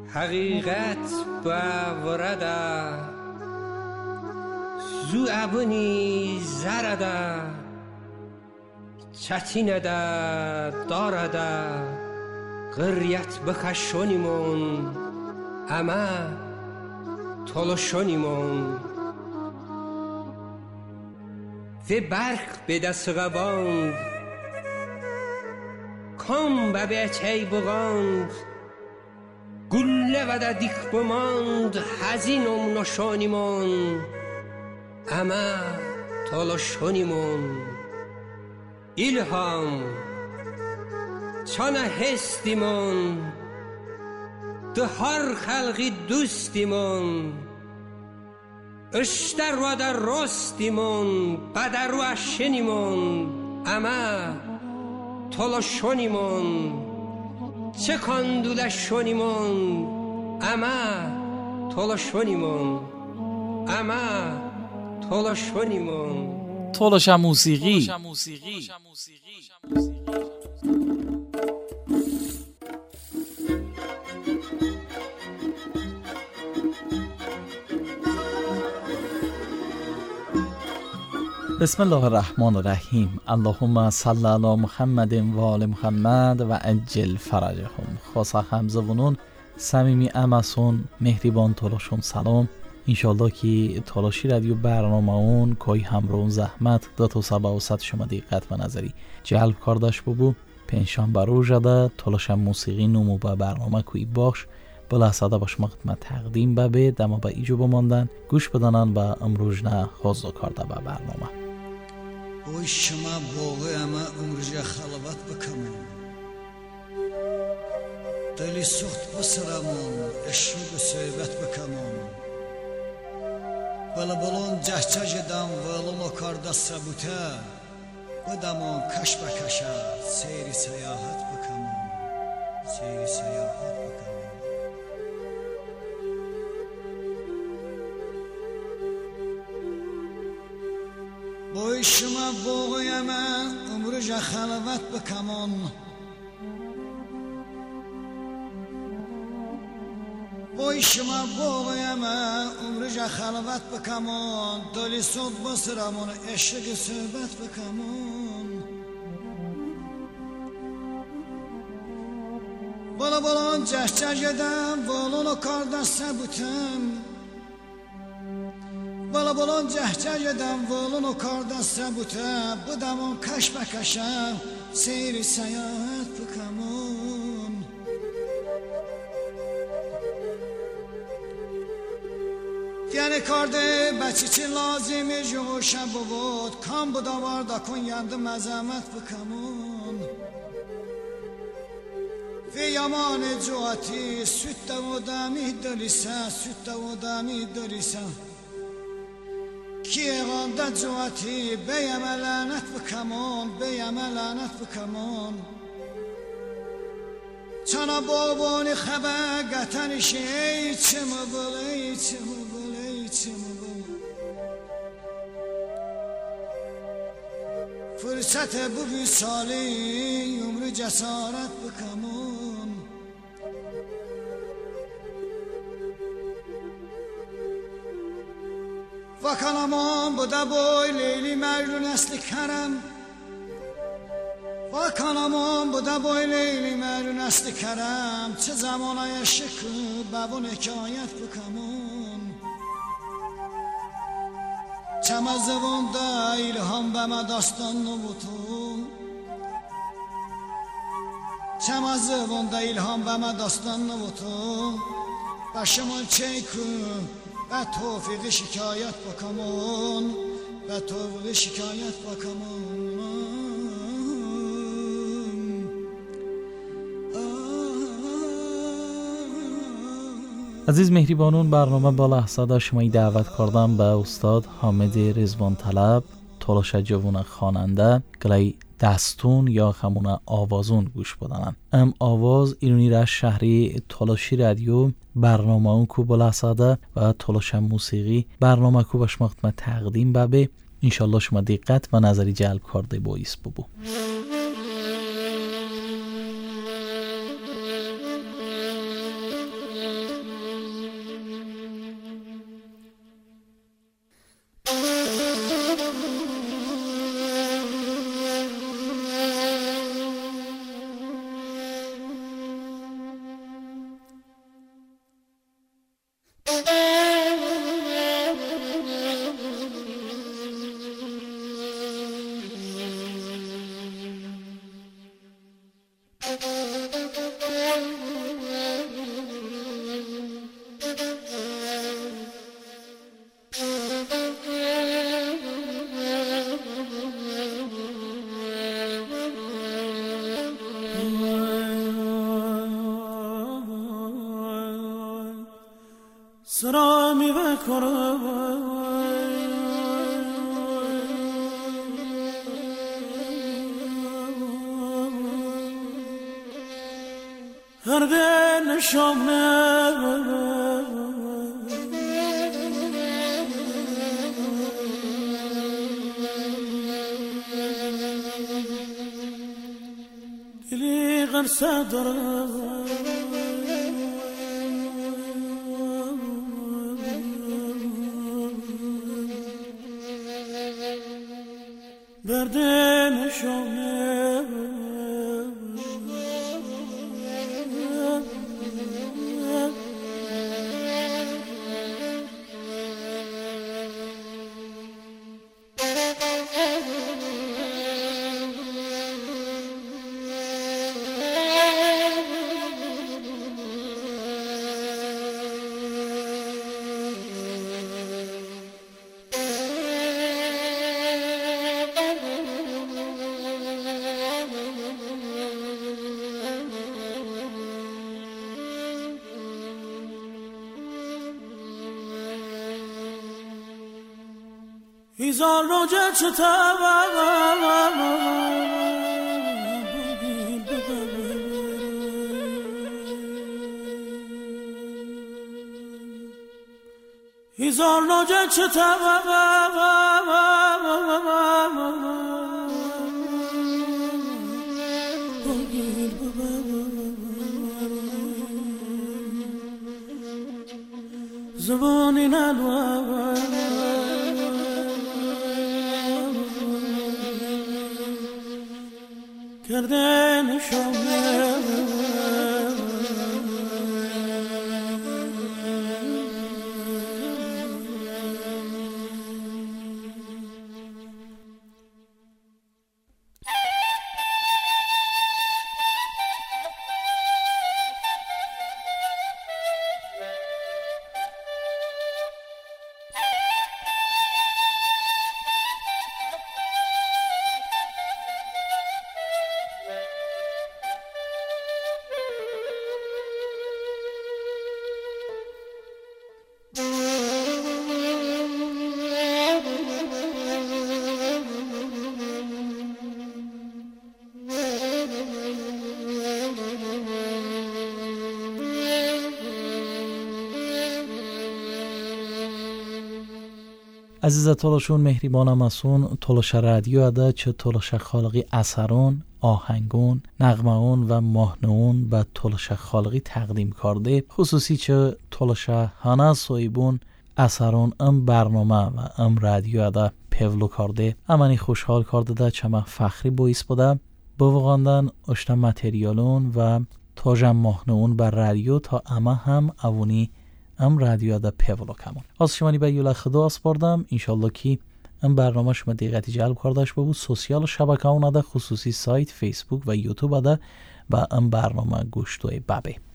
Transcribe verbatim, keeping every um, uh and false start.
حقیقت باورده زو ابونی زرده چتینه ده دارده قریت بخشونیمون اما تلاشونیمون و برق به دست غواند کام به بیچه بغاند گله و ده دیک بماند هزینم نشانیمون اما تلاشونیمون ilham çana hestimon de har xalqi dostimon اشتر و در راستیمون بدر و اشنیمون اما تلاشونیمون چه کندوله شونیمون اما تلاشونیمون اما تلاشونیمون تلاش موسیقی. بسم الله الرحمن الرحیم. اللهم صل علی محمد و آل محمد و عجل فرجهم. خاصه همزبونون صمیمی امسون مهربان تلاشم سلام. انشالله که تلاشی رادیو برنامه اون کوی همرون زحمت دو تا سبا و ست شما دقت و نظری جلب کردش ببو پنجشنبه برو جده تلاش موسیقی نمو با برنامه کوی باش بلا صدا باش مقدمه تقدیم ببه دما با ایجو بماندن گوش بدانن و امروز نه خوزو کرده با برنامه اوی شما باقی اما امروز خلوت بکنم دلی سخت بسرمون اشو به صحبت بکنم بلا بلون جهچه جدم ولون و کرده ثبوته بدمون کش بکشه سیری سیاحت بکنم سیری سیاحت بکنم بوی شما بوغی من عمرش خلوت بکنم بوی شما بوغی من عمرش خلوت بکنم دلی صد بسرمون عشق صحبت بکنم بالا بالا جهچه جدم بالون و کار دسته بودم بالا بالا جهچه جدم بالون و کار دسته بودم بودم اون کش بکشم سیری سیاحت بکنم یعنی کرده بچه چی لازمه جوشم بود کام بودا واردا کن یندم مزامت بکنم و یمان جواتی سوت و دامی دلیسا سوت و دامی دلیسا کی غانده جواتی بیم لعنت بکنم بیم لعنت بکنم چنا بابانی خبر گتنشه ای چه مباله ای چه مباله ای چه مباله فرصت bu visali umru cesaret bıkamın Vakanamam bu da boy Leyli Mecnun esli kerem Vakanamam bu da boy Leyli Mecnun esli kerem Çe zamana yaşık babun hikayet bıkamın Çemezevonda ilham beme dastanlı butu Çemezevonda ilham beme dastanlı butu Başımın çeykü ve tevfik şikayet bakamın Ve tevfik şikayet bakamın عزیز مهربانون برنامه با لحظه شمایی دعوت کردم به استاد حامد رضوان طلب تلاش جوان خواننده گلای دستون یا همون آوازون گوش بدنن ام آواز ایرانی را شهری تلاشی رادیو برنامه اون کو با لحظه و تلاش موسیقی برنامه کو باش مقدمه تقدیم ببه انشالله شما دقت و نظری جلب کرده بایست ببو سرامی بکنم هر دل شامه دلی غرصه دارم برده نشانه هزار روزه چطور هزار روزه چطور زبانی نلوه کرده نشانه عزیز تولشون مهریبانم اسون تولش رادیو اده چه تولش خالقی اثرون آهنگون نغمهون و ماهنون و تولش خالقی تقدیم کرده خصوصی چه تولش هانا سویبون اثرون ام برنامه و ام رادیو اده پولو کرده امانی خوشحال کرده ده چه من فخری بویس بوده بوغاندن اشتا متریالون و تاجم ماهنون بر رادیو تا اما هم اوونی ام رادیو دا پولو کمون از شمانی به یولا خدا اسپاردم انشالله که ام برنامه شما دقیقتی جلب کردش ببود سوسیال شبکه اون دا خصوصی سایت فیسبوک و یوتیوب دا و ام برنامه گوشتوی بابه